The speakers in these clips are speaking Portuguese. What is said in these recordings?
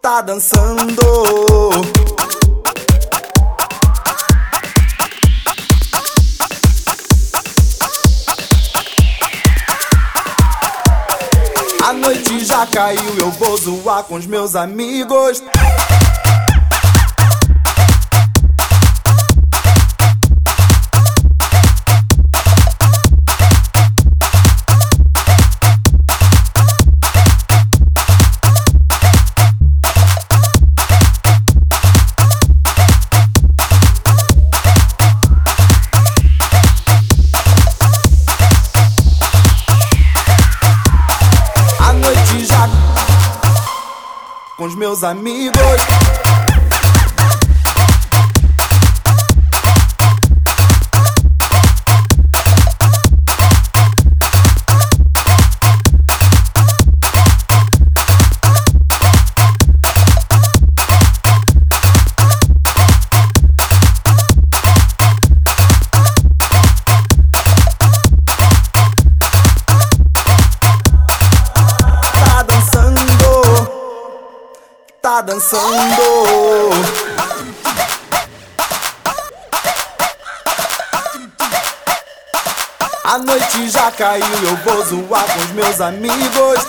tá dançando. A noite já caiu, eu vou zoar com os meus amigos. Com os meus amigos. Tá dançando. A noite já caiu, eu vou zoar com os meus amigos.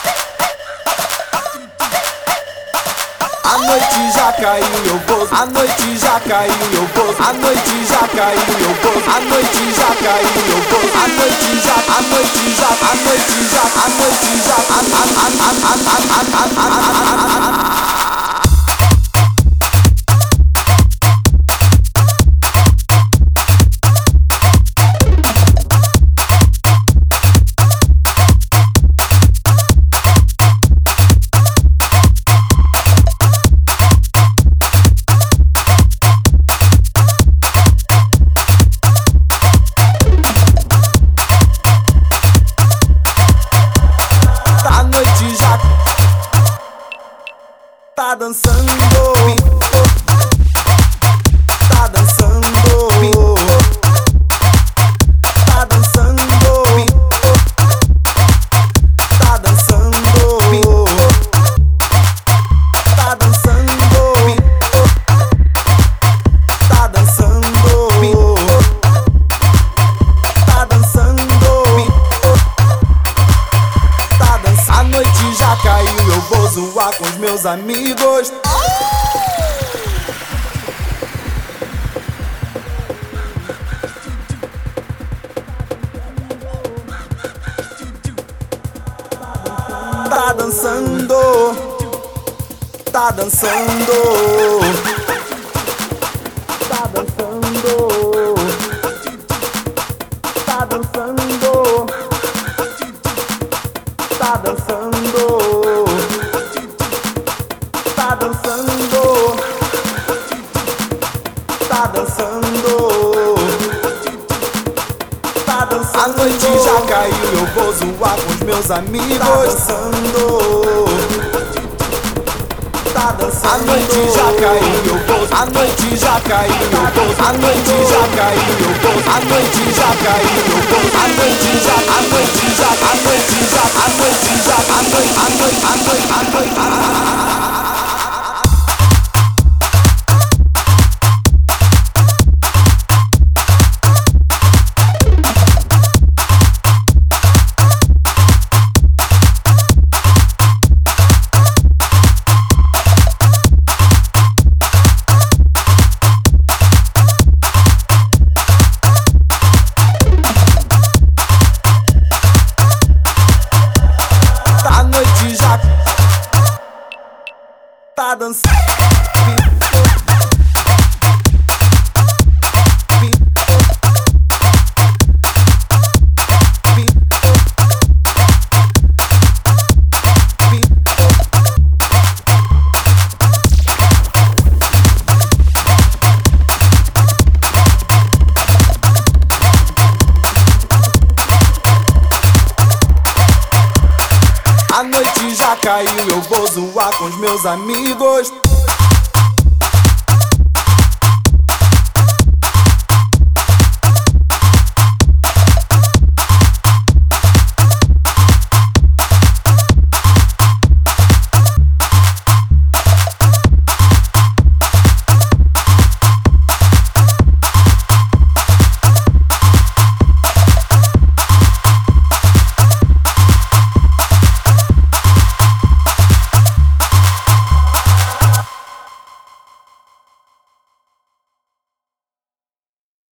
A noite já caiu, eu vou. A noite já caiu, eu vou. A noite já caiu, eu vou. A noite já caiu, eu vou. A noite já, a noite já, a noite já, a noite já. Tá dançando, tá dançando, tá dançando, tá dançando, tá dançando, tá dançando, tá dançando, tá dançando. A noite já caiu, eu vou zoar com os meus amigos. Tá dançando, tá dançando, tá dançando, tá dançando, tá dançando, tá dançando, tá dançando, tá dançando. A noite já caiu, eu vou zoar com os meus amigos. Tá dançando, tá dançando. A noite já caiu, eu vou. A noite já caiu, eu vou. A noite já caiu, eu vou. A noite já caiu, eu vou. A noite já, a noite já, a noite já, a noite já, a noite, a noite, a noite, a noite, a noite. Tá dançando. A noite já caiu, eu vou zoar com os meus amigos.